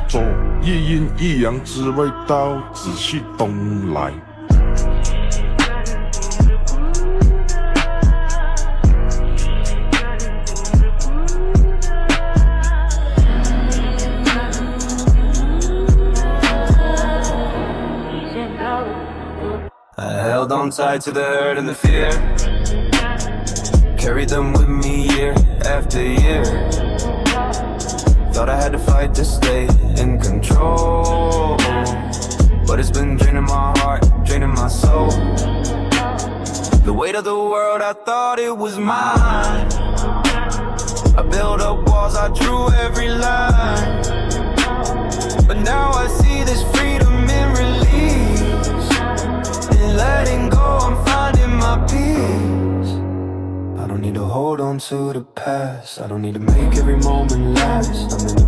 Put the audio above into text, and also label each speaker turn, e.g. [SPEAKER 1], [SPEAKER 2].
[SPEAKER 1] 做，一阴一阳之谓道，仔细东来。
[SPEAKER 2] I held on tight to the hurt and the fear, carried them with me year after year. Thought I had to fight to stay in control, but it's been draining my heart, draining my soul. The weight of the world, I thought it was mine. I built up walls, I drew every line, but now I see this freedom in release. In letting go, I'm finding my peace. I don't need to hold on to the past, I don't need to make every moment last. I'm in the